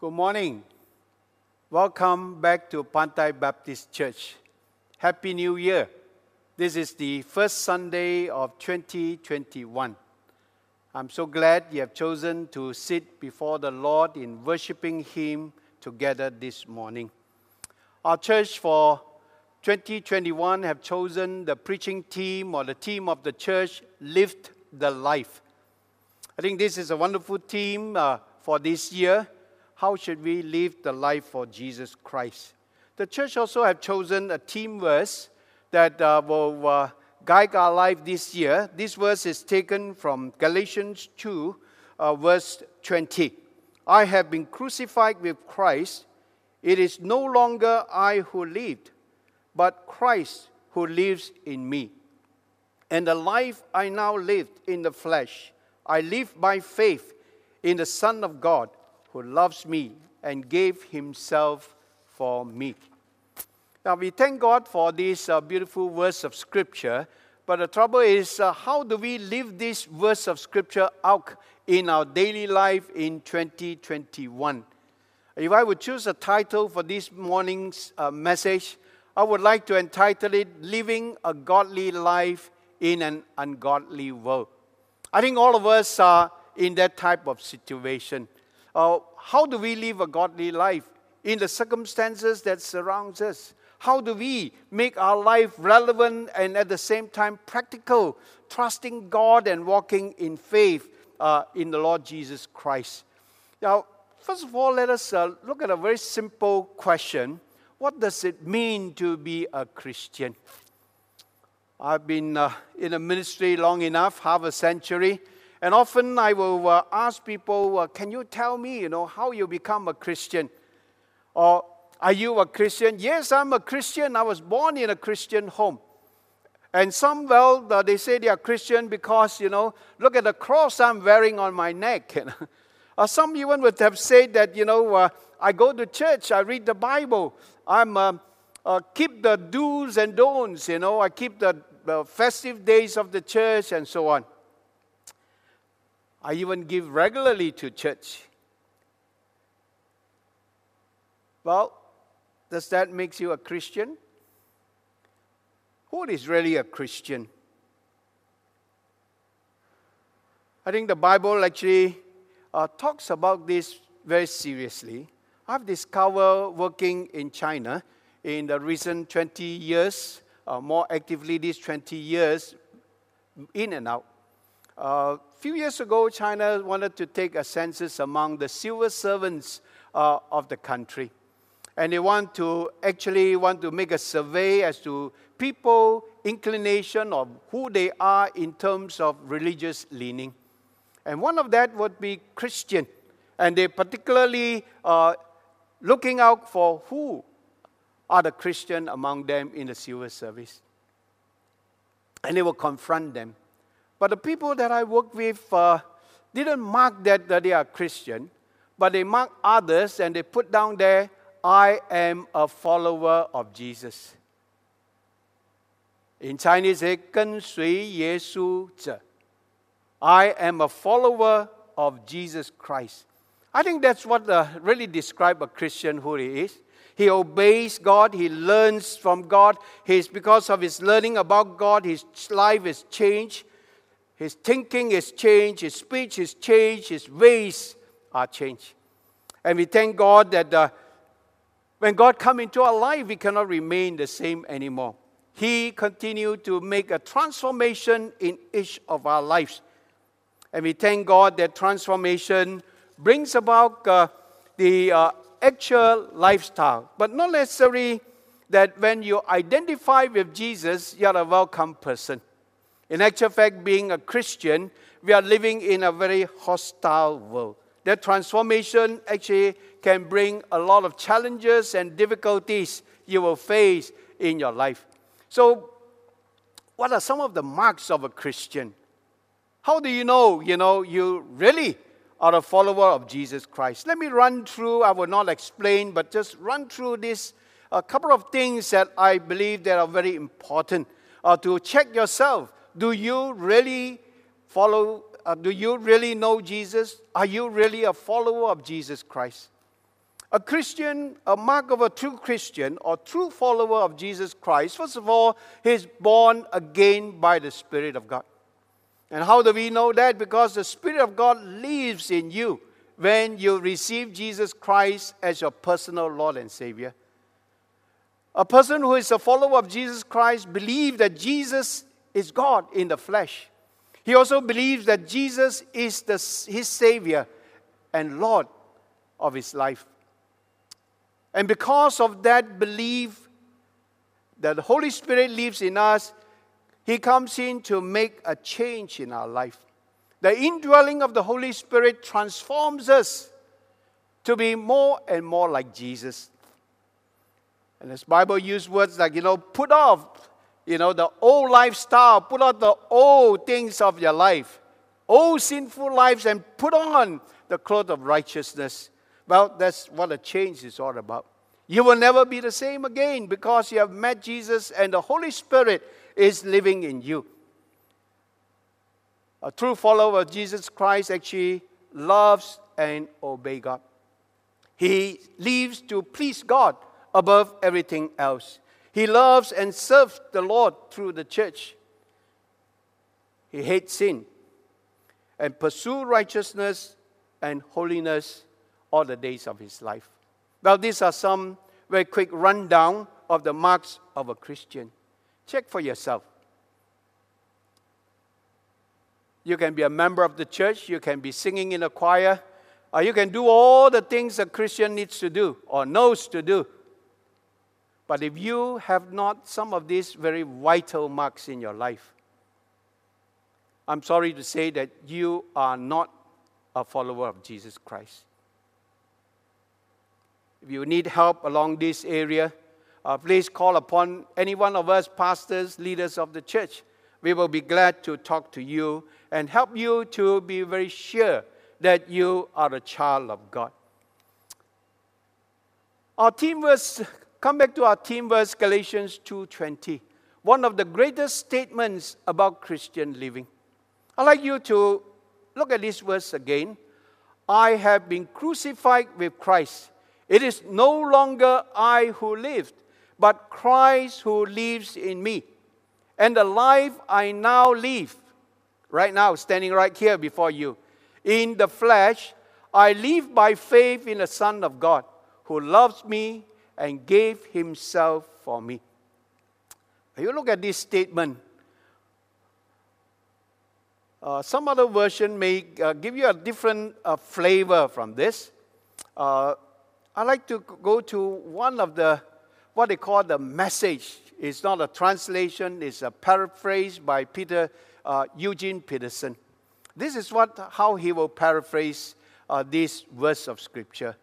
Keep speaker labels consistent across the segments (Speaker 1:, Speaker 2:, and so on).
Speaker 1: Good morning. Welcome back to Pantai Baptist Church. Happy New Year. This is the first Sunday of 2021. I'm so glad you have chosen to sit before the Lord in worshiping Him together this morning. Our church for 2021 have chosen the preaching theme or the theme of the church, Live the Life. I think this is a wonderful theme for this year. How should we live the life for Jesus Christ? The church also have chosen a theme verse that will guide our life this year. This verse is taken from Galatians 2, verse 20. I have been crucified with Christ. It is no longer I who live, but Christ who lives in me. And the life I now live in the flesh, I live by faith in the Son of God, who loves me and gave himself for me. Now we thank God for this beautiful verse of Scripture, but the trouble is how do we live this verse of Scripture out in our daily life in 2021? If I would choose a title for this morning's message, I would like to entitle it, Living a Godly Life in an Ungodly World. I think all of us are in that type of situation. How do we live a godly life in the circumstances that surrounds us? How do we make our life relevant and at the same time practical, trusting God and walking in faith in the Lord Jesus Christ? Now, first of all, let us look at a very simple question. What does it mean to be a Christian? I've been in a ministry long enough, half a century. And often I will ask people, can you tell me, how you become a Christian? Or are you a Christian? Yes, I'm a Christian. I was born in a Christian home. And some, they say they are Christian because, look at the cross I'm wearing on my neck. Some even would have said that, I go to church, I read the Bible, I'm keep the do's and don'ts, I keep the festive days of the church and so on. I even give regularly to church. Well, does that make you a Christian? Who is really a Christian? I think the Bible actually talks about this very seriously. I've discovered working in China in the recent 20 years, more actively these 20 years, in and out. A few years ago, China wanted to take a census among the civil servants of the country. And they want to make a survey as to people, inclination of who they are in terms of religious leaning. And one of that would be Christian. And they particularly looking out for who are the Christian among them in the civil service. And they will confront them. But the people that I work with didn't mark that they are Christian, but they mark others and they put down there, I am a follower of Jesus. In Chinese, 跟随耶稣者. I am a follower of Jesus Christ. I think that's what really describes a Christian who he is. He obeys God, he learns from God. Because of his learning about God, his life is changed. His thinking is changed, his speech is changed, his ways are changed. And we thank God that when God comes into our life, we cannot remain the same anymore. He continued to make a transformation in each of our lives. And we thank God that transformation brings about the actual lifestyle. But not necessarily that when you identify with Jesus, you're a welcome person. In actual fact, being a Christian, we are living in a very hostile world. That transformation actually can bring a lot of challenges and difficulties you will face in your life. So, what are some of the marks of a Christian? How do you know, you really are a follower of Jesus Christ? Let me run through, I will not explain, but just run through this, a couple of things that I believe that are very important to check yourself. Do you really follow? Do you really know Jesus? Are you really a follower of Jesus Christ? A Christian, a mark of a true Christian or true follower of Jesus Christ, first of all, he is born again by the Spirit of God. And how do we know that? Because the Spirit of God lives in you when you receive Jesus Christ as your personal Lord and Savior. A person who is a follower of Jesus Christ believes that Jesus is God in the flesh. He also believes that Jesus is his Savior and Lord of his life. And because of that belief that the Holy Spirit lives in us, He comes in to make a change in our life. The indwelling of the Holy Spirit transforms us to be more and more like Jesus. And as Bible uses words like, put off, the old lifestyle, put off the old things of your life, old sinful lives, and put on the cloth of righteousness. Well, that's what a change is all about. You will never be the same again because you have met Jesus and the Holy Spirit is living in you. A true follower of Jesus Christ actually loves and obeys God. He lives to please God above everything else. He loves and serves the Lord through the church. He hates sin and pursues righteousness and holiness all the days of his life. Well, these are some very quick rundown of the marks of a Christian. Check for yourself. You can be a member of the church, you can be singing in a choir, or you can do all the things a Christian needs to do or knows to do. But if you have not some of these very vital marks in your life, I'm sorry to say that you are not a follower of Jesus Christ. If you need help along this area, please call upon any one of us, pastors, leaders of the church. We will be glad to talk to you and help you to be very sure that you are a child of God. Our theme verse, come back to our theme verse, Galatians 2:20. One of the greatest statements about Christian living. I'd like you to look at this verse again. I have been crucified with Christ. It is no longer I who live, but Christ who lives in me. And the life I now live, right now, standing right here before you, in the flesh, I live by faith in the Son of God, who loves me and gave himself for me. If you look at this statement, some other version may give you a different flavor from this. I like to go to one of the, what they call the Message. It's not a translation, it's a paraphrase by Eugene Peterson. This is how he will paraphrase this verse of Scripture.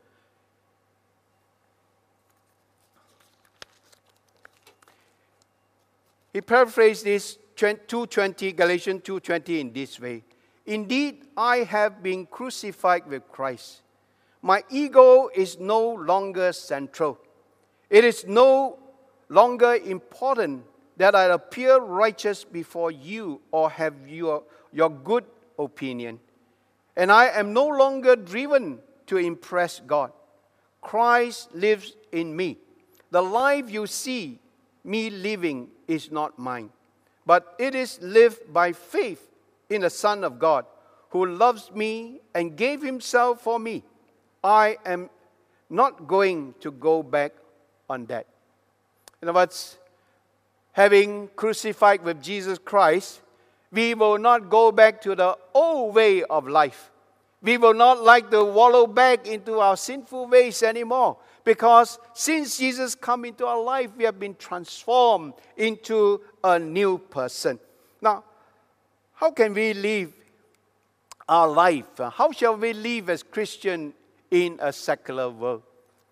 Speaker 1: He paraphrased this 2:20, Galatians 2:20 in this way. Indeed, I have been crucified with Christ. My ego is no longer central. It is no longer important that I appear righteous before you or have your good opinion. And I am no longer driven to impress God. Christ lives in me. The life you see me living is not mine, but it is lived by faith in the Son of God, who loves me and gave himself for me. I am not going to go back on that. In other words, having crucified with Jesus Christ, we will not go back to the old way of life. We will not like to wallow back into our sinful ways anymore. Because since Jesus come into our life, we have been transformed into a new person. Now, how can we live our life? How shall we live as Christians in a secular world?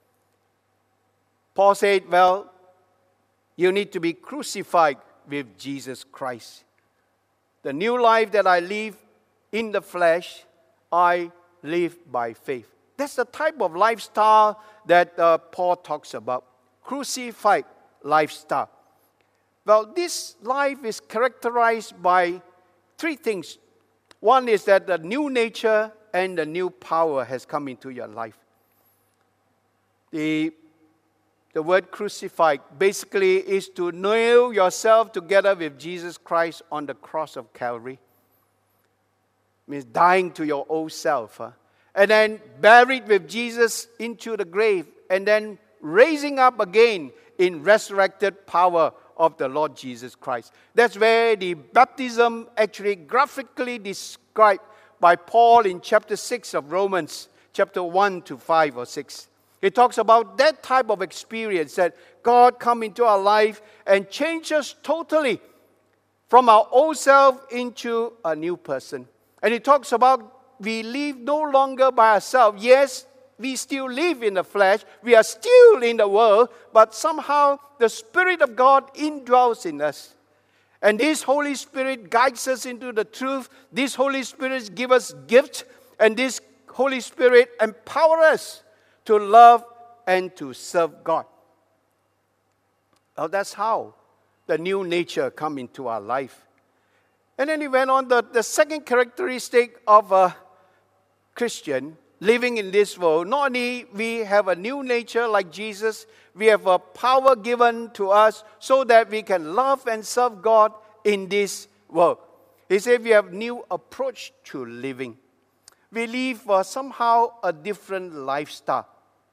Speaker 1: Paul said, well, you need to be crucified with Jesus Christ. The new life that I live in the flesh, I live by faith. That's the type of lifestyle that Paul talks about. Crucified lifestyle. Well, this life is characterized by three things. One is that the new nature and the new power has come into your life. The word crucified basically is to nail yourself together with Jesus Christ on the cross of Calvary. It means dying to your old self. And then buried with Jesus into the grave. And then raising up again in resurrected power of the Lord Jesus Christ. That's where the baptism actually graphically described by Paul in chapter 6 of Romans, chapter 1 to 5 or 6. He talks about that type of experience that God come into our life and change us totally from our old self into a new person. And he talks about we live no longer by ourselves. Yes, we still live in the flesh. We are still in the world, but somehow the Spirit of God indwells in us. And this Holy Spirit guides us into the truth. This Holy Spirit gives us gifts, and this Holy Spirit empowers us to love and to serve God. Now that's how the new nature come into our life. And then he went on, the second characteristic of a Christian living in this world, not only we have a new nature like Jesus, we have a power given to us so that we can love and serve God in this world. He said we have new approach to living. We live somehow a different lifestyle.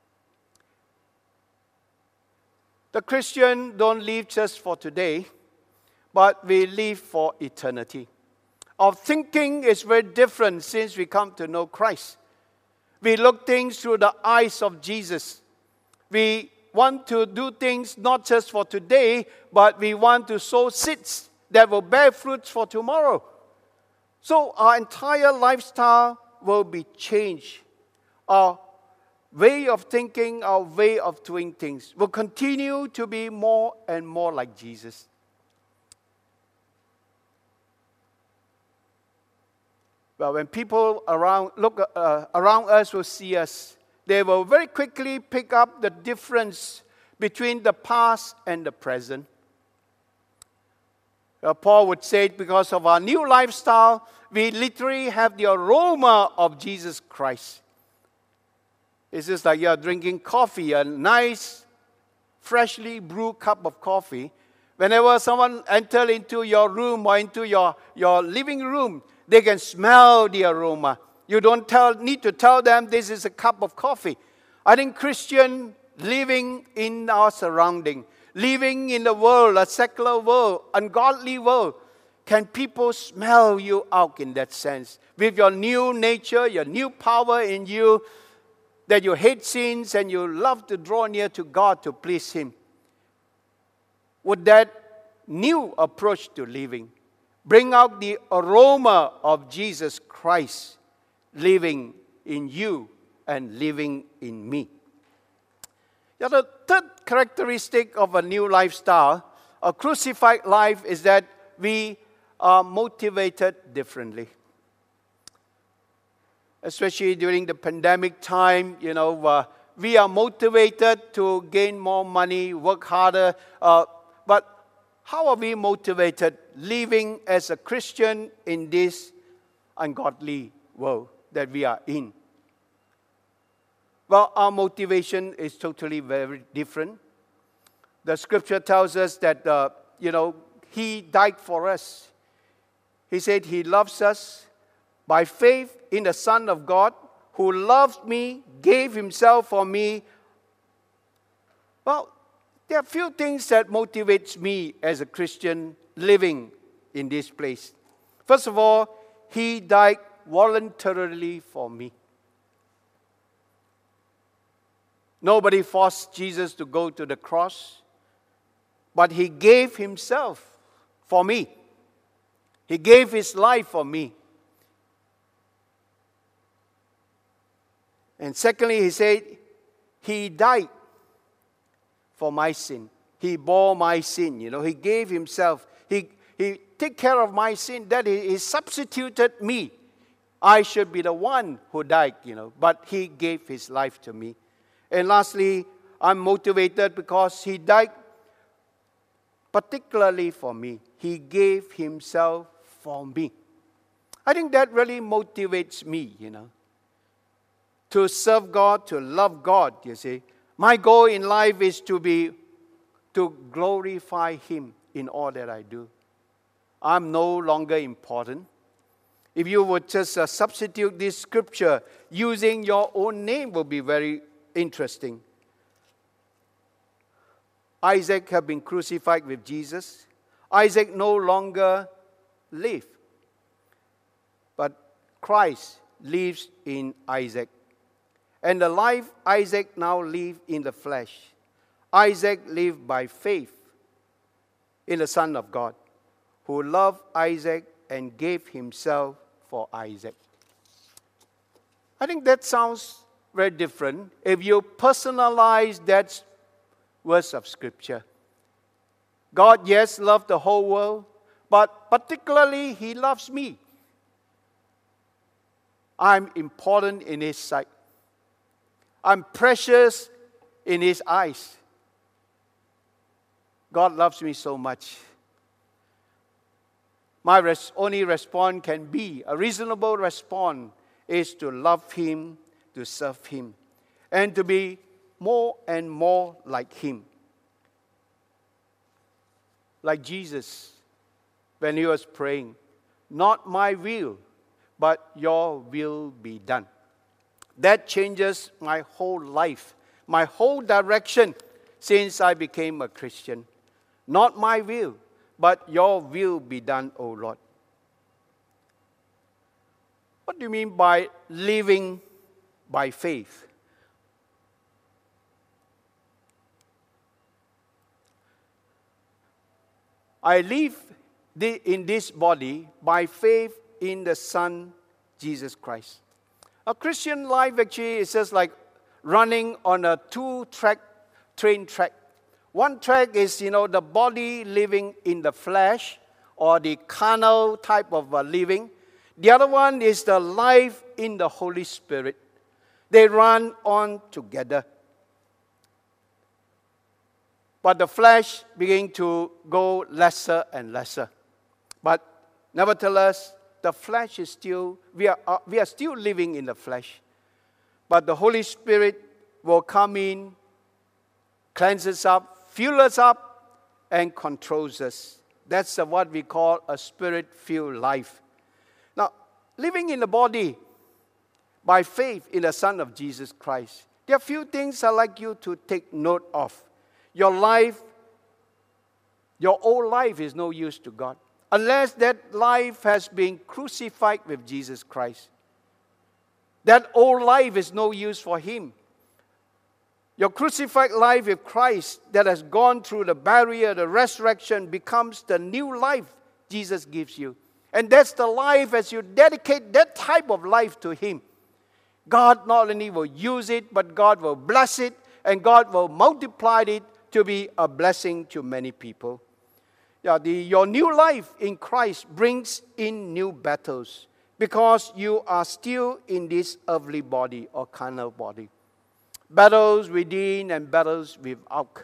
Speaker 1: The Christian don't live just for today, but we live for eternity. Our thinking is very different since we come to know Christ. We look things through the eyes of Jesus. We want to do things not just for today, but we want to sow seeds that will bear fruits for tomorrow. So our entire lifestyle will be changed. Our way of thinking, our way of doing things will continue to be more and more like Jesus. Well, when people around us will see us, they will very quickly pick up the difference between the past and the present. Paul would say, because of our new lifestyle, we literally have the aroma of Jesus Christ. It's just like you're drinking coffee, a nice, freshly brewed cup of coffee. Whenever someone enters into your room or into your living room, they can smell the aroma. You don't need to tell them this is a cup of coffee. I think Christian living in our surrounding, living in the world, a secular world, ungodly world, can people smell you out in that sense? With your new nature, your new power in you, that you hate sins and you love to draw near to God to please Him. Would that new approach to living bring out the aroma of Jesus Christ living in you and living in me? The third characteristic of a new lifestyle, a crucified life, is that we are motivated differently. Especially during the pandemic time, we are motivated to gain more money, work harder. But how are we motivated living as a Christian in this ungodly world that we are in? Well, our motivation is totally very different. The scripture tells us that, He died for us. He said He loves us by faith in the Son of God, who loved me, gave Himself for me. Well, there are few things that motivates me as a Christian living in this place. First of all, He died voluntarily for me. Nobody forced Jesus to go to the cross, but He gave Himself for me. He gave His life for me. And secondly, He said, He died for my sin. He bore my sin. He gave Himself. He took care of my sin. That He substituted me. I should be the one who died, but He gave His life to me. And lastly, I'm motivated because He died particularly for me. He gave Himself for me. I think that really motivates me, to serve God, to love God, you see. My goal in life is to glorify Him in all that I do. I'm no longer important. If you would just substitute this scripture using your own name, will be very interesting. Isaac had been crucified with Jesus. Isaac no longer lives, but Christ lives in Isaac. And the life Isaac now lives in the flesh. Isaac lived by faith in the Son of God, who loved Isaac and gave himself for Isaac. I think that sounds very different if you personalize that verse of Scripture. God, yes, loved the whole world, but particularly He loves me. I'm important in His sight. I'm precious in His eyes. God loves me so much. My only response can be, a reasonable response is to love Him, to serve Him, and to be more and more like Him. Like Jesus, when He was praying, not my will, but your will be done. That changes my whole life, my whole direction since I became a Christian. Not my will, but your will be done, O Lord. What do you mean by living by faith? I live in this body by faith in the Son, Jesus Christ. A Christian life actually is just like running on a two-track train track. One track is, the body living in the flesh or the carnal type of living. The other one is the life in the Holy Spirit. They run on together. But the flesh begins to go lesser and lesser. But nevertheless, the flesh is still, we are still living in the flesh. But the Holy Spirit will come in, cleanse us up, fill us up, and controls us. That's what we call a Spirit-filled life. Now, living in the body by faith in the Son of Jesus Christ, there are a few things I'd like you to take note of. Your life, your old life is no use to God unless that life has been crucified with Jesus Christ. That old life is no use for Him. Your crucified life with Christ that has gone through the barrier, the resurrection, becomes the new life Jesus gives you. And that's the life as you dedicate that type of life to Him. God not only will use it, but God will bless it, and God will multiply it to be a blessing to many people. Your new life in Christ brings in new battles because you are still in this earthly body or carnal body. Battles within and battles without.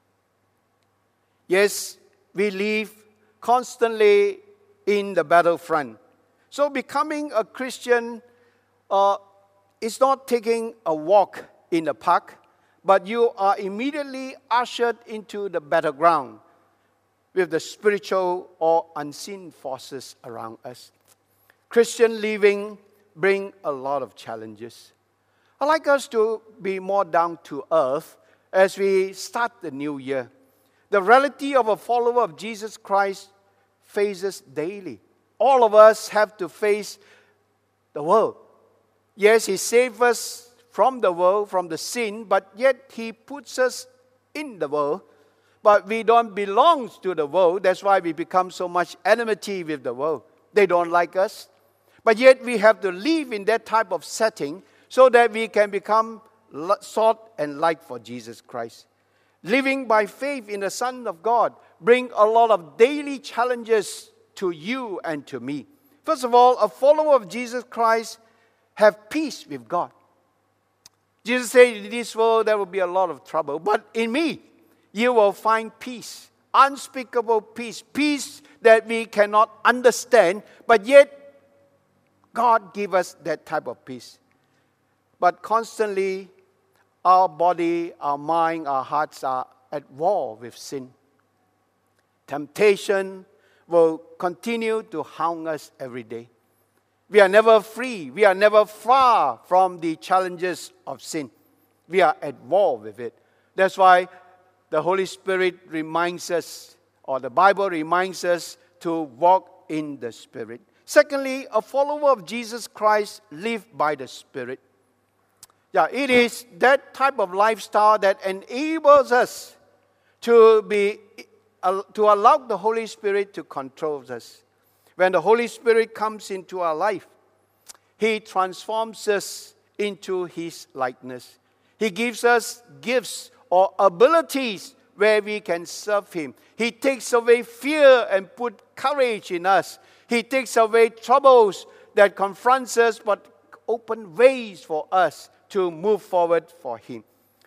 Speaker 1: Yes, we live constantly in the battlefront. So becoming a Christian is not taking a walk in the park, but you are immediately ushered into the battleground with the spiritual or unseen forces around us. Christian living brings a lot of challenges. I'd like us to be more down to earth as we start the new year. The reality of a follower of Jesus Christ faces daily. All of us have to face the world. Yes, He saved us from the world, from the sin, but yet He puts us in the world. But we don't belong to the world. That's why we become so much enmity with the world. They don't like us. But yet we have to live in that type of setting so that we can become salt and light for Jesus Christ. Living by faith in the Son of God brings a lot of daily challenges to you and to me. First of all, a follower of Jesus Christ have peace with God. Jesus said, in this world there will be a lot of trouble, but in me you will find peace, unspeakable peace, peace that we cannot understand, but yet God gives us that type of peace. But constantly, our body, our mind, our hearts are at war with sin. Temptation will continue to hound us every day. We are never free. We are never far from the challenges of sin. We are at war with it. That's why the Holy Spirit reminds us, or the Bible reminds us, to walk in the Spirit. Secondly, a follower of Jesus Christ lives by the Spirit. Yeah, it is that type of lifestyle that enables us to allow the Holy Spirit to control us. When the Holy Spirit comes into our life, He transforms us into His likeness. He gives us gifts or abilities where we can serve Him. He takes away fear and put courage in us. He takes away troubles that confronts us but open ways for us to move forward for Him.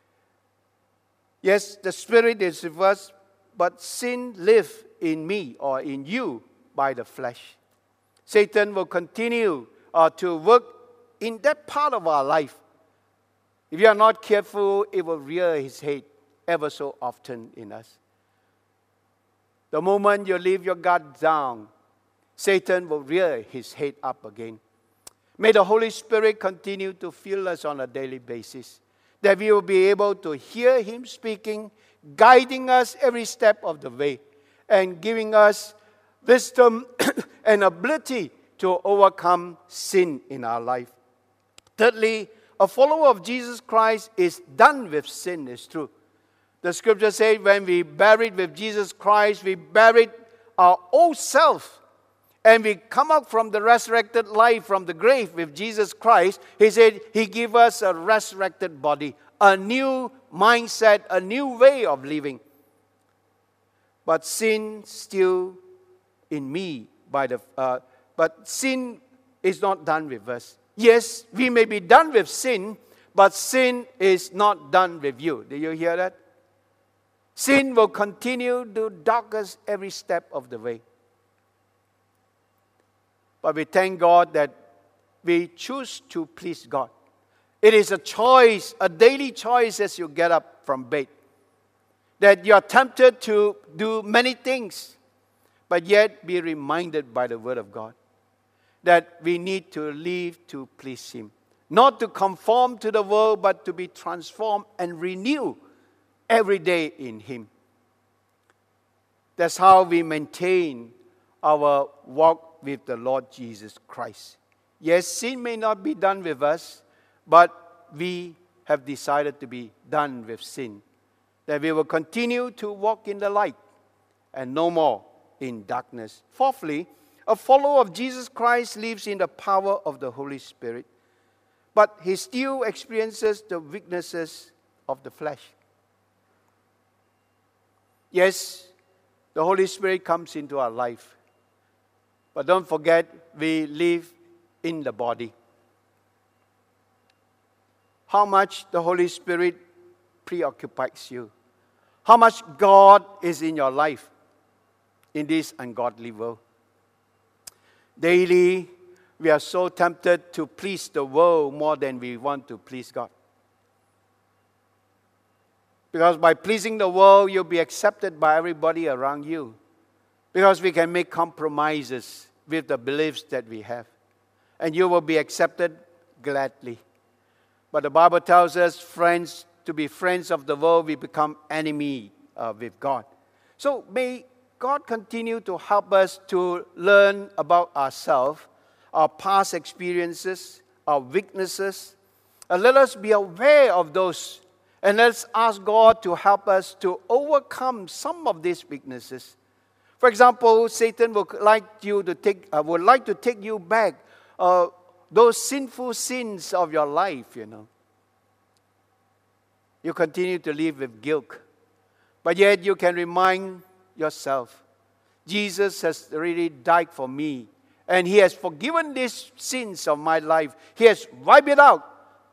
Speaker 1: Yes, the Spirit is with us, but sin lives in me or in you by the flesh. Satan will continue to work in that part of our life. If you are not careful, it will rear his head ever so often in us. The moment you leave your guard down, Satan will rear his head up again. May the Holy Spirit continue to fill us on a daily basis, that we will be able to hear Him speaking, guiding us every step of the way, and giving us wisdom and ability to overcome sin in our life. Thirdly, a follower of Jesus Christ is done with sin, is true. The scripture says when we buried with Jesus Christ, we buried our old self. And we come out from the resurrected life from the grave with Jesus Christ. He said He gave us a resurrected body, a new mindset, a new way of living. But sin still in me but sin is not done with us. Yes, we may be done with sin, but sin is not done with you. Do you hear that? Sin will continue to dog us every step of the way. But we thank God that we choose to please God. It is a choice, a daily choice as you get up from bed. That you are tempted to do many things, but yet be reminded by the Word of God that we need to live to please Him. Not to conform to the world, but to be transformed and renewed every day in Him. That's how we maintain our walk with the Lord Jesus Christ. Yes, sin may not be done with us, but we have decided to be done with sin. That we will continue to walk in the light and no more in darkness. Fourthly, a follower of Jesus Christ lives in the power of the Holy Spirit, but he still experiences the weaknesses of the flesh. Yes, the Holy Spirit comes into our life. But don't forget, we live in the body. How much the Holy Spirit preoccupies you. How much God is in your life in this ungodly world. Daily, we are so tempted to please the world more than we want to please God. Because by pleasing the world, you'll be accepted by everybody around you. Because we can make compromises with the beliefs that we have. And you will be accepted gladly. But the Bible tells us, friends, to be friends of the world, we become enemy with God. So may God continue to help us to learn about ourselves, our past experiences, our weaknesses. And let us be aware of those. And let's ask God to help us to overcome some of these weaknesses. For example, Satan would like to take you back those sinful sins of your life, You continue to live with guilt. But yet you can remind yourself, Jesus has already died for me. And He has forgiven these sins of my life. He has wiped it out.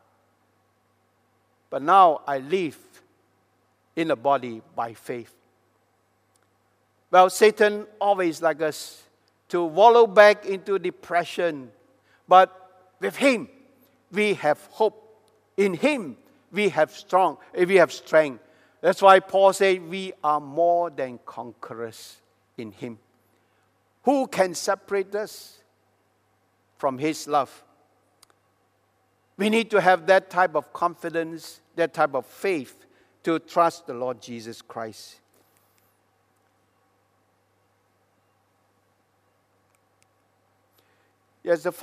Speaker 1: But now I live in the body by faith. Well, Satan always likes us to wallow back into depression. But with Him, we have hope. In Him, we have strength. That's why Paul said we are more than conquerors in Him. Who can separate us from His love? We need to have that type of confidence, that type of faith to trust the Lord Jesus Christ. Yes, the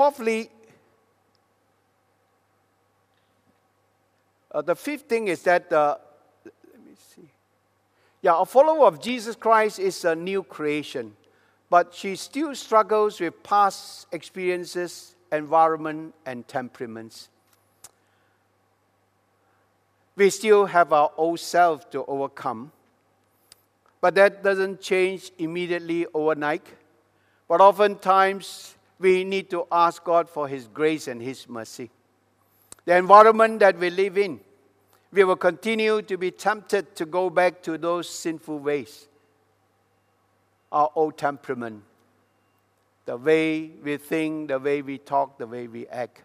Speaker 1: fifth thing is that, let me see. Yeah, a follower of Jesus Christ is a new creation, but she still struggles with past experiences, environment, and temperaments. We still have our old self to overcome, but that doesn't change immediately overnight. But oftentimes, we need to ask God for His grace and His mercy. The environment that we live in, we will continue to be tempted to go back to those sinful ways. Our old temperament, the way we think, the way we talk, the way we act.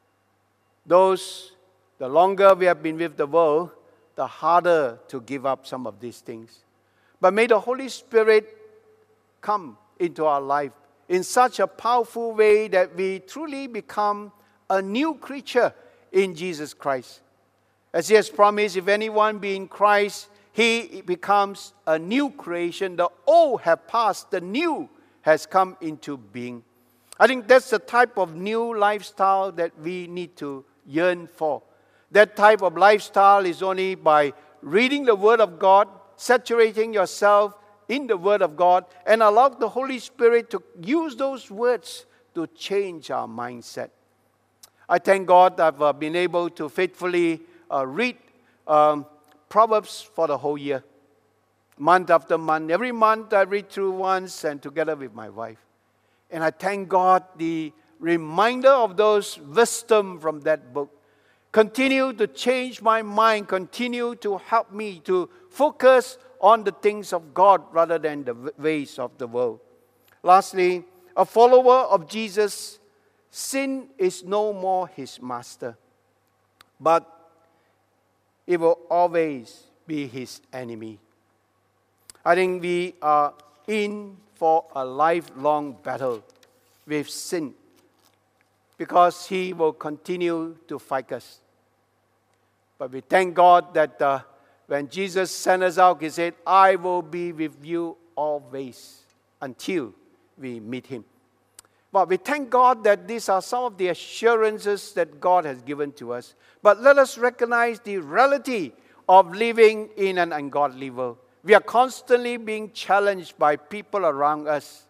Speaker 1: The longer we have been with the world, the harder to give up some of these things. But may the Holy Spirit come into our life in such a powerful way that we truly become a new creature in Jesus Christ. As He has promised, if anyone be in Christ, he becomes a new creation. The old have passed, the new has come into being. I think that's the type of new lifestyle that we need to yearn for. That type of lifestyle is only by reading the Word of God, saturating yourself in the Word of God, and allow the Holy Spirit to use those words to change our mindset. I thank God I've been able to faithfully read Proverbs for the whole year, month after month. Every month I read through once and together with my wife. And I thank God the reminder of those wisdom from that book continue to change my mind, continue to help me to focus on the things of God rather than the ways of the world. Lastly, a follower of Jesus, sin is no more his master, but it will always be his enemy. I think we are in for a lifelong battle with sin because he will continue to fight us. But we thank God that when Jesus sent us out, He said, I will be with you always until we meet Him. But we thank God that these are some of the assurances that God has given to us. But let us recognize the reality of living in an ungodly world. We are constantly being challenged by people around us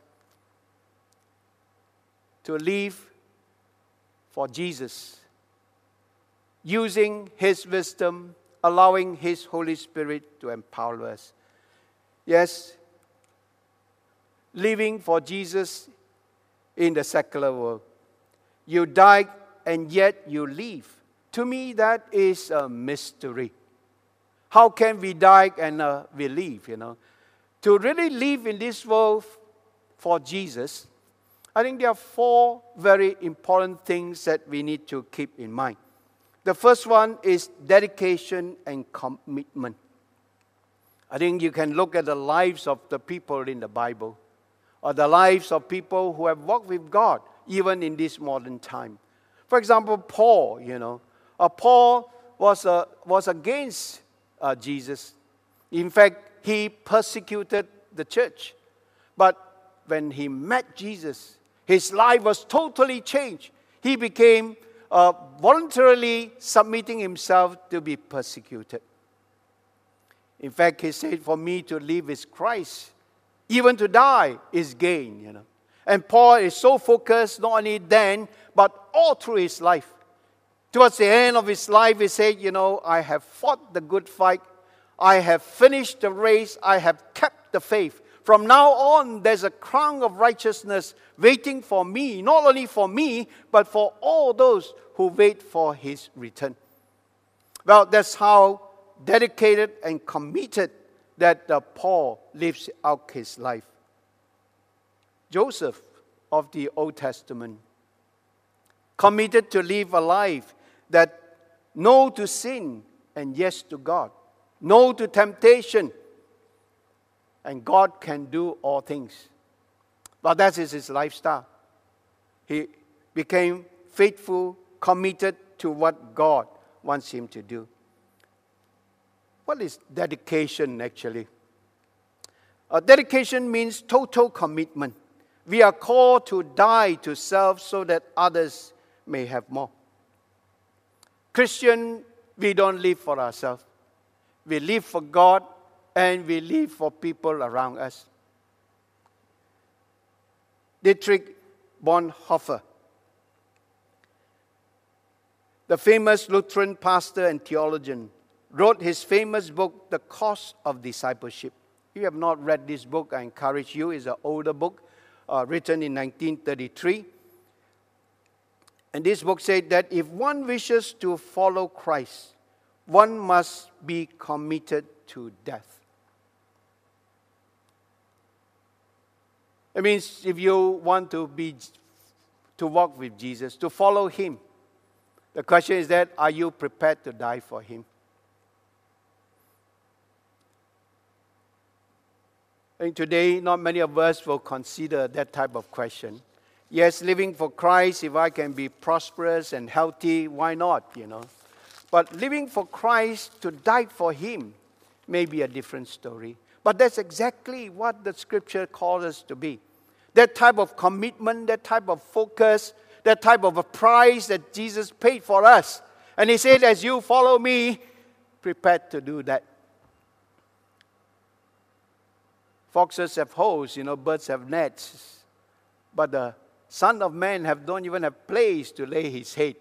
Speaker 1: to live for Jesus, using His wisdom, allowing His Holy Spirit to empower us. Yes, living for Jesus in the secular world. You died and yet you live. To me, that is a mystery. How can we die and we live, To really live in this world for Jesus, I think there are 4 very important things that we need to keep in mind. The first one is dedication and commitment. I think you can look at the lives of the people in the Bible, or the lives of people who have walked with God, even in this modern time. For example, Paul, Paul was against Jesus. In fact, he persecuted the church. But when he met Jesus, his life was totally changed. He became voluntarily submitting himself to be persecuted. In fact, he said, for me to live is Christ. Even to die is gain, And Paul is so focused, not only then, but all through his life. Towards the end of his life, he said, I have fought the good fight. I have finished the race. I have kept the faith. From now on, there's a crown of righteousness waiting for me, not only for me, but for all those who wait for His return. Well, that's how dedicated and committed that Paul lives out his life. Joseph of the Old Testament committed to live a life that no to sin and yes to God. No to temptation. And God can do all things. But that is his lifestyle. He became faithful, committed to what God wants him to do. What is dedication actually? Dedication means total commitment. We are called to die to self so that others may have more. Christian, we don't live for ourselves. We live for God and we live for people around us. Dietrich Bonhoeffer, the famous Lutheran pastor and theologian, wrote his famous book, The Cost of Discipleship. If you have not read this book, I encourage you. It's an older book written in 1933. And this book said that if one wishes to follow Christ, one must be committed to death. It means if you want to walk with Jesus, to follow him, the question is that, are you prepared to die for him? And today, not many of us will consider that type of question. Yes, living for Christ, if I can be prosperous and healthy, why not, But living for Christ, to die for him, may be a different story. But that's exactly what the scripture calls us to be. That type of commitment, that type of focus, that type of a price that Jesus paid for us. And he said, as you follow me, prepare to do that. Foxes have holes, birds have nets. But the Son of Man don't even have place to lay his head,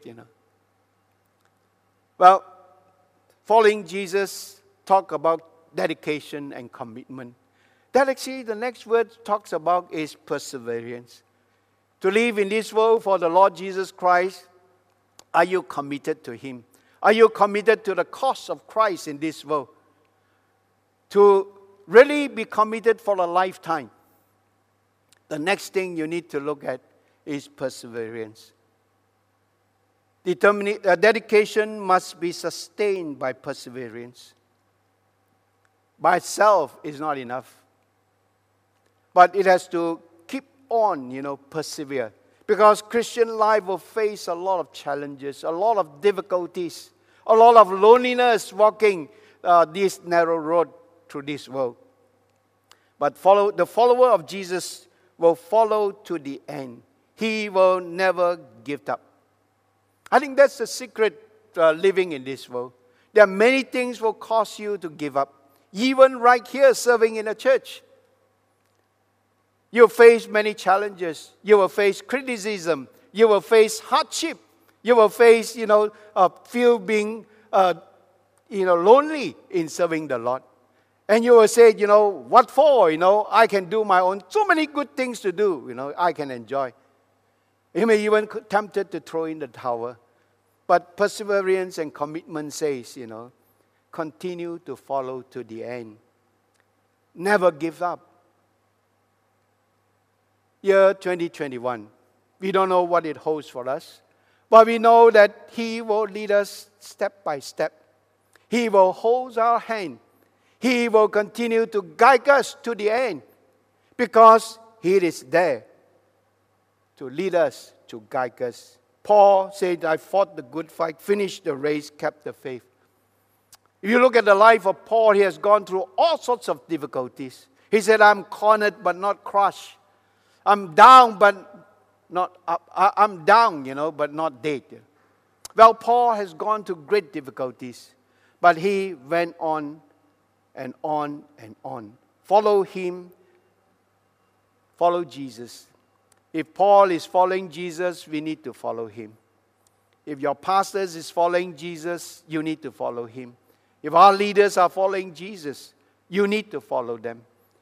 Speaker 1: Well, following Jesus talk about dedication and commitment. That actually the next word talks about is perseverance. To live in this world for the Lord Jesus Christ, are you committed to him? Are you committed to the cause of Christ in this world? To really be committed for a lifetime. The next thing you need to look at is perseverance. Dedication must be sustained by perseverance. By itself is not enough. But it has to keep on, persevere. Because Christian life will face a lot of challenges, a lot of difficulties, a lot of loneliness walking this narrow road through this world. But the follower of Jesus will follow to the end. He will never give up. I think that's the secret living in this world. There are many things will cause you to give up. Even right here serving in a church. You will face many challenges. You will face criticism. You will face hardship. You will face, feel being, lonely in serving the Lord. And you will say, what for? I can do my own. So many good things to do, I can enjoy. You may even tempted to throw in the towel. But perseverance and commitment says, continue to follow to the end. Never give up. Year 2021. We don't know what it holds for us. But we know that he will lead us step by step. He will hold our hand. He will continue to guide us to the end. Because he is there to lead us, to guide us. Paul said, I fought the good fight, finished the race, kept the faith. If you look at the life of Paul, he has gone through all sorts of difficulties. He said, I'm cornered but not crushed. I'm down but not up. I'm down, but not dead. Well, Paul has gone through great difficulties, but he went on and on and on. Follow him. Follow Jesus. If Paul is following Jesus, we need to follow him. If your pastors is following Jesus, you need to follow him. If our leaders are following Jesus, you need to follow them.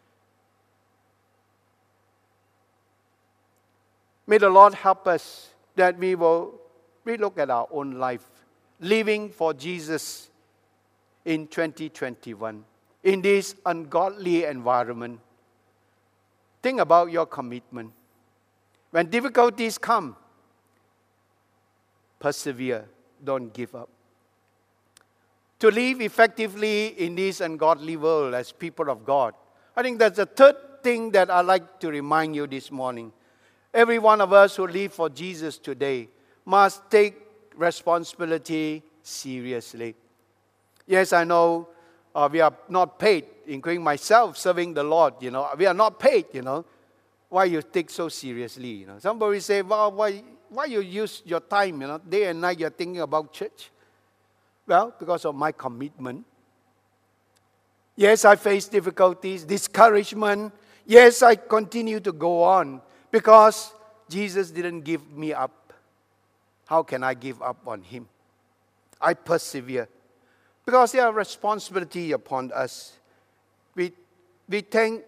Speaker 1: May the Lord help us that we will relook at our own life, living for Jesus in 2021, in this ungodly environment. Think about your commitment. When difficulties come, persevere, don't give up. to live effectively in this ungodly world as people of God. I think that's the third thing that I'd like to remind you this morning. Every one of us who live for Jesus today must take responsibility seriously. Yes, I know we are not paid, including myself serving the Lord. We are not paid. Why you take so seriously? Somebody say, well, why you use your time? Day and night you're thinking about church. Well, because of my commitment. Yes, I face difficulties, discouragement. Yes, I continue to go on because Jesus didn't give me up. How can I give up on Him? I persevere because there are responsibility upon us. We thank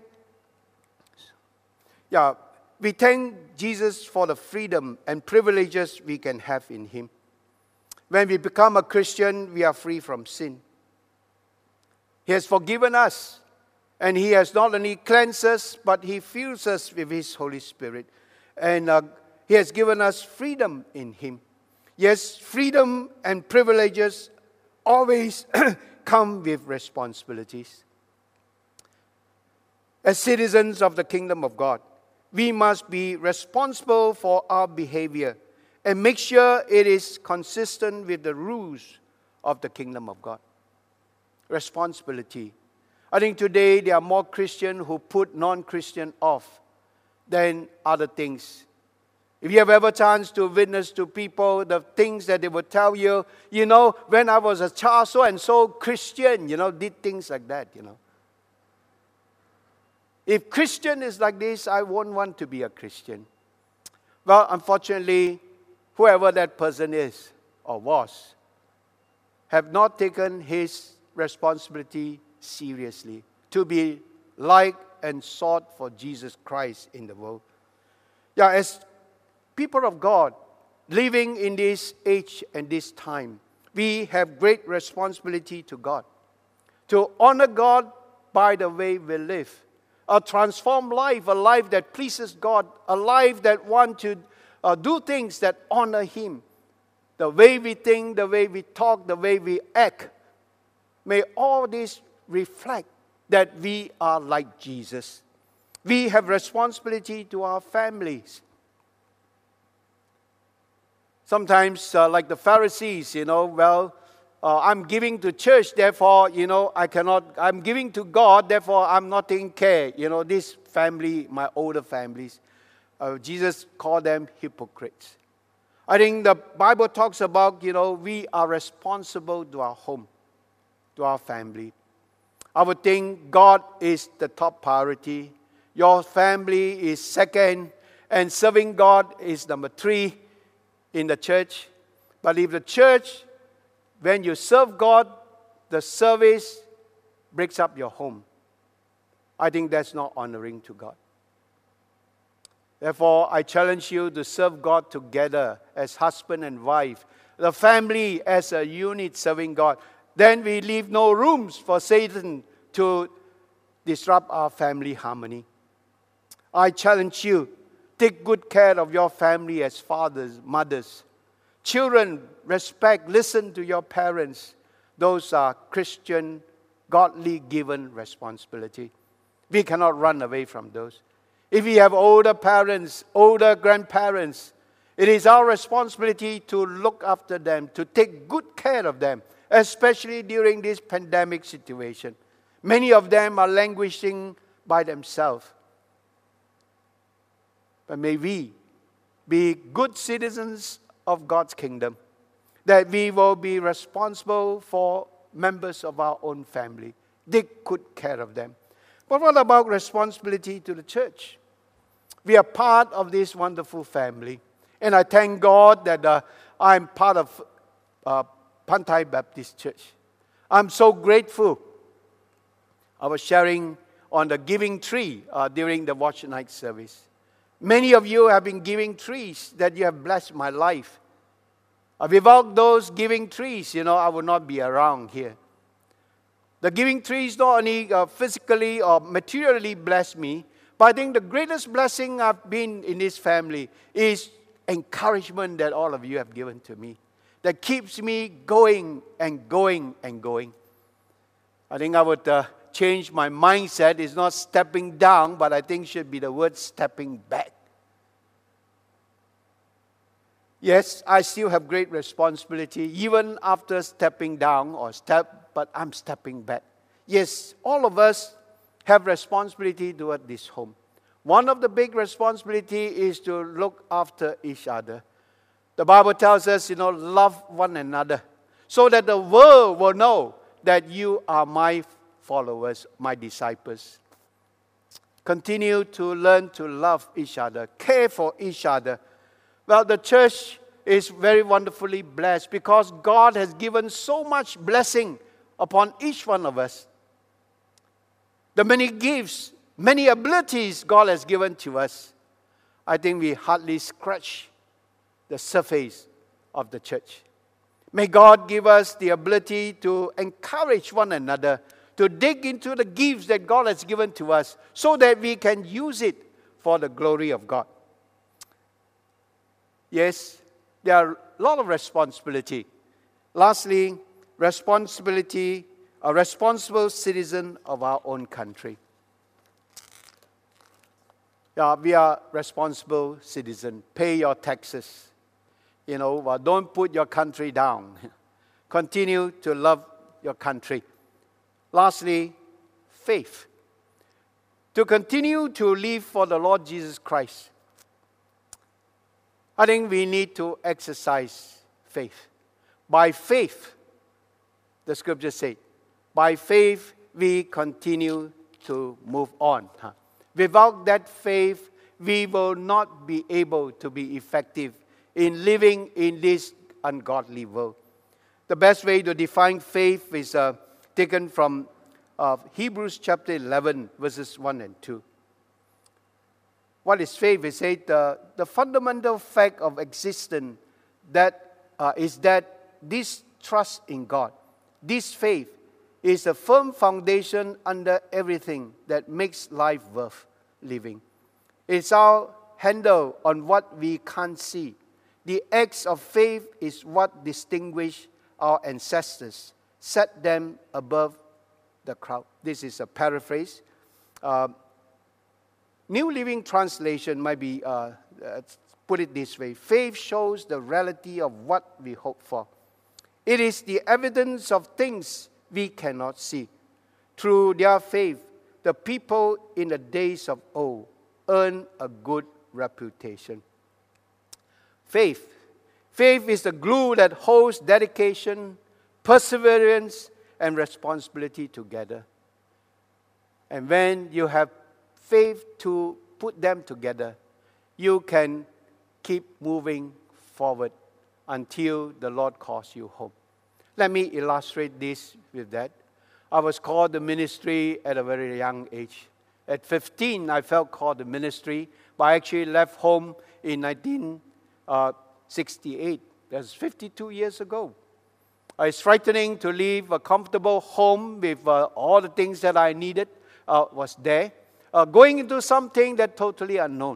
Speaker 1: Jesus for the freedom and privileges we can have in Him. When we become a Christian, we are free from sin. He has forgiven us, and He has not only cleansed us, but He fills us with His Holy Spirit. And He has given us freedom in Him. Yes, freedom and privileges always come with responsibilities. As citizens of the kingdom of God, we must be responsible for our behavior and make sure it is consistent with the rules of the kingdom of God. Responsibility. I think today there are more Christians who put non-Christian off than other things. If you have ever chance to witness to people, the things that they will tell you, when I was a child, so-and-so Christian, did things like that, If Christian is like this, I won't want to be a Christian. Well, unfortunately, whoever that person is or was, have not taken his responsibility seriously to be light and salt for Jesus Christ in the world. As people of God, living in this age and this time, we have great responsibility to God. To honor God by the way we live. A transformed life, a life that pleases God, a life that wants to do things that honor Him. The way we think, the way we talk, the way we act. May all this reflect that we are like Jesus. We have responsibility to our families. Sometimes, like the Pharisees, I'm giving to church, therefore, I'm giving to God, therefore, I'm not taking care. This family, my older families, Jesus called them hypocrites. I think the Bible talks about, we are responsible to our home, to our family. I would think God is the top priority. Your family is second, and serving God is number 3 in the church. But if the church, when you serve God, the service breaks up your home, I think that's not honoring to God. Therefore, I challenge you to serve God together as husband and wife, the family as a unit serving God. Then we leave no rooms for Satan to disrupt our family harmony. I challenge you, take good care of your family as fathers, mothers. Children, respect, listen to your parents. Those are Christian, godly given responsibility. We cannot run away from those. If we have older parents, older grandparents, it is our responsibility to look after them, to take good care of them, especially during this pandemic situation. Many of them are languishing by themselves. But may we be good citizens of God's kingdom, that we will be responsible for members of our own family. Take good care of them. But what about responsibility to the church? We are part of this wonderful family. And I thank God that I'm part of Pantai Baptist Church. I'm so grateful. I was sharing on the giving tree during the watch night service. Many of you have been giving trees that you have blessed my life. Without those giving trees, I would not be around here. The giving trees not only physically or materially bless me, but I think the greatest blessing I've been in this family is encouragement that all of you have given to me. that keeps me going and going and going. I think I would change my mindset. It's not stepping down, but I think should be the word stepping back. Yes, I still have great responsibility, even after stepping down but I'm stepping back. Yes, all of us have responsibility toward this home. One of the big responsibility is to look after each other. The Bible tells us, love one another, so that the world will know that you are my followers, my disciples. Continue to learn to love each other, care for each other. Well, the church is very wonderfully blessed because God has given so much blessing upon each one of us. The many gifts, many abilities God has given to us. I think we hardly scratch the surface of the church. May God give us the ability to encourage one another, to dig into the gifts that God has given to us so that we can use it for the glory of God. Yes, there are a lot of responsibility. Lastly, responsibility, a responsible citizen of our own country. Yeah, we are responsible citizens. Pay your taxes. Don't put your country down. Continue to love your country. Lastly, faith. To continue to live for the Lord Jesus Christ, I think we need to exercise faith. By faith, the scriptures say, by faith we continue to move on. Without that faith, we will not be able to be effective in living in this ungodly world. The best way to define faith is taken from Hebrews chapter 11, verses 1 and 2. What is faith? It says the fundamental fact of existence is that this trust in God, this faith, is a firm foundation under everything that makes life worth living. It's our handle on what we can't see. The acts of faith is what distinguished our ancestors, set them above the crowd. This is a paraphrase. New Living Translation might be, put it this way: faith shows the reality of what we hope for. It is the evidence of things we cannot see. Through their faith, the people in the days of old earned a good reputation. Faith is the glue that holds dedication, perseverance, and responsibility together. And when you have faith to put them together, you can keep moving forward until the Lord calls you home. Let me illustrate this with that. I was called to ministry at a very young age. At 15, I felt called to ministry, but I actually left home in 1968. That's 52 years ago. It's frightening to leave a comfortable home with all the things that I needed was there. Going into something that's totally unknown.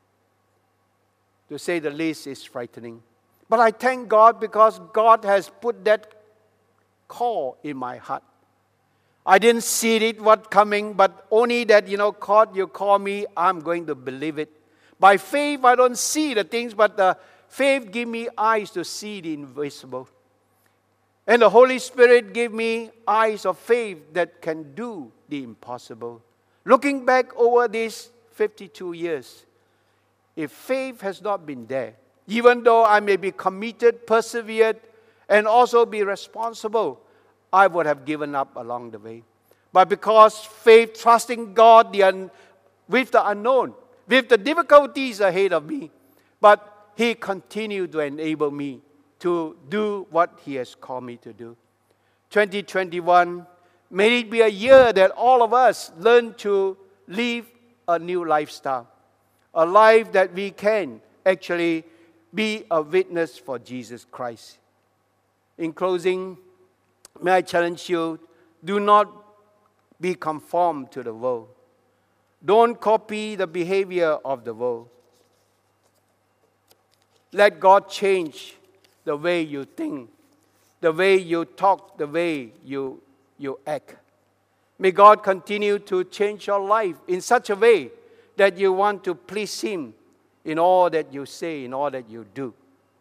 Speaker 1: To say the least, is frightening. But I thank God because God has put that call in my heart. I didn't see it what coming, but only that, God, you call me, I'm going to believe it. By faith, I don't see the things, but the faith give me eyes to see the invisible. And the Holy Spirit gave me eyes of faith that can do the impossible. Looking back over these 52 years, if faith has not been there, even though I may be committed, persevered, and also be responsible, I would have given up along the way. But because faith, trusting God with the unknown, with the difficulties ahead of me, but He continued to enable me to do what He has called me to do. 2021, may it be a year that all of us learn to live a new lifestyle. A life that we can actually be a witness for Jesus Christ. In closing, may I challenge you, do not be conformed to the world. Don't copy the behavior of the world. Let God change the way you think, the way you talk, the way you act. May God continue to change your life in such a way that you want to please Him in all that you say, in all that you do.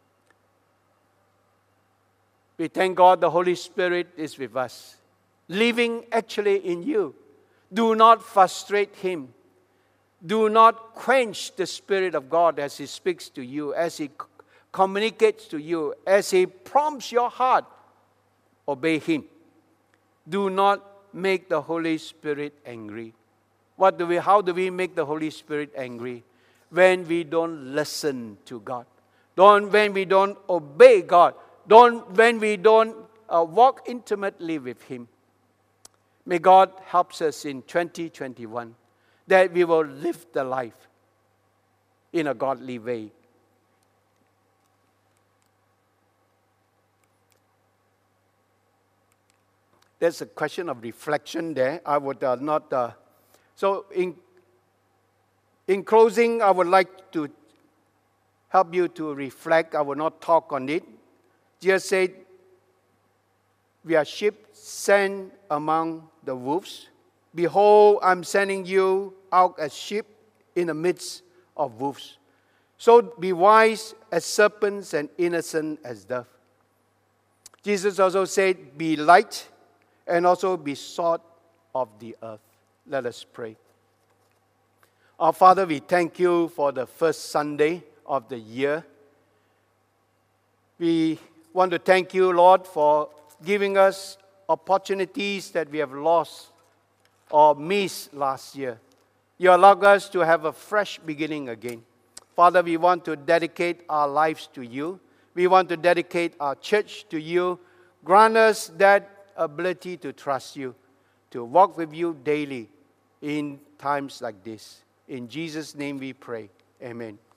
Speaker 1: We thank God the Holy Spirit is with us, living actually in you. Do not frustrate Him. Do not quench the Spirit of God as He speaks to you, as He communicates to you, as He prompts your heart. Obey Him. Do not make the Holy Spirit angry. How do we make the Holy Spirit angry? When we don't listen to God. When we don't obey God. When we don't walk intimately with Him. May God help us in 2021 that we will live the life in a godly way. There's a question of reflection there. I would not... So in closing, I would like to help you to reflect. I will not talk on it. Jesus said, we are sheep sent among the wolves. Behold, I'm sending you out as sheep in the midst of wolves. So be wise as serpents and innocent as doves. Jesus also said, be light and also be salt of the earth. Let us pray. Our Father, we thank you for the first Sunday of the year. We want to thank you, Lord, for giving us opportunities that we have lost or missed last year. You allowed us to have a fresh beginning again. Father, we want to dedicate our lives to you. We want to dedicate our church to you. Grant us that ability to trust you, to walk with you daily in times like this. In Jesus' name we pray. Amen.